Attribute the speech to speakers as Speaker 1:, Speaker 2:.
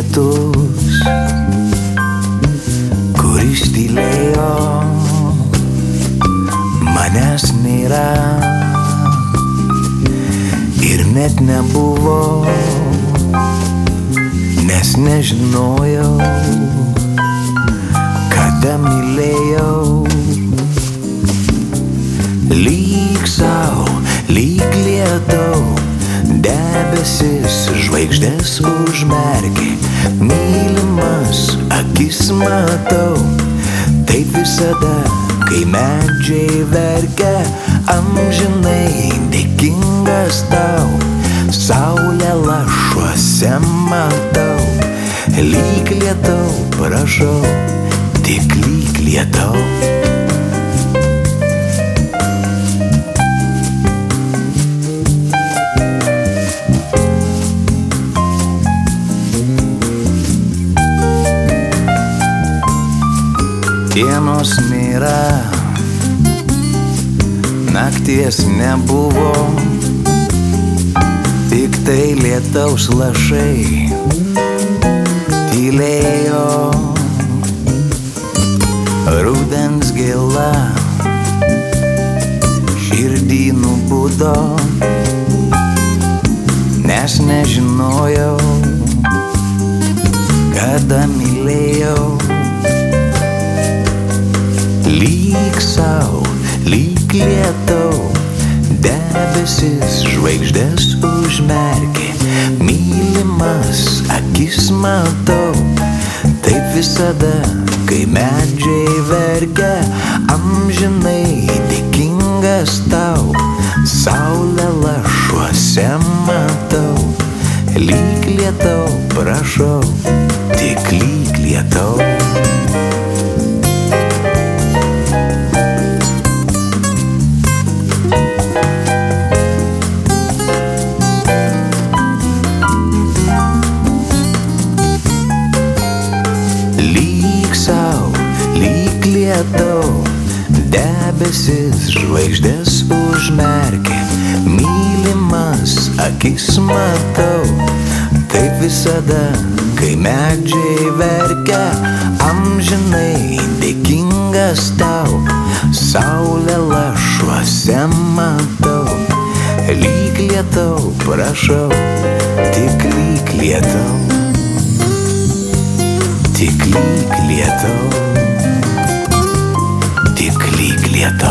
Speaker 1: lietus, kuris tylėjo, manęs nėra ir net nebuvo, nes nežinojau, kada mylėjau. Lyg sau, lyg lietau, debesis žvaigždės užmerkė, mylimas akis matau, taip visada, kai medžiai verkia, amžinai dėkingas tau, saulę lašuose matau, lyg lietau, prašau, tik lyg lietau. Dienos nėra, nakties nebuvo, tik tai lietaus lašai tylėjo. Rudens gėla širdį nubudo, nes nežinojau, kada mylėjau. Lyg sau, lyg lietau, debesis žvaigždės užmerkė, mylimas akis matau, taip visada, kai medžiai verkia, amžinai dėkingas tau, saulę lašuose matau, lyg lietau, prašau, tik lyg lietau. Debesis žvaigždės užmerkė, mylimas akis matau, taip visada, kai medžiai verkia, amžinai dėkingas tau, saulę lašuose matau, lyg lietau, prašau, tik lyg lietau, tik lyg lietau. Tik lyg lietau.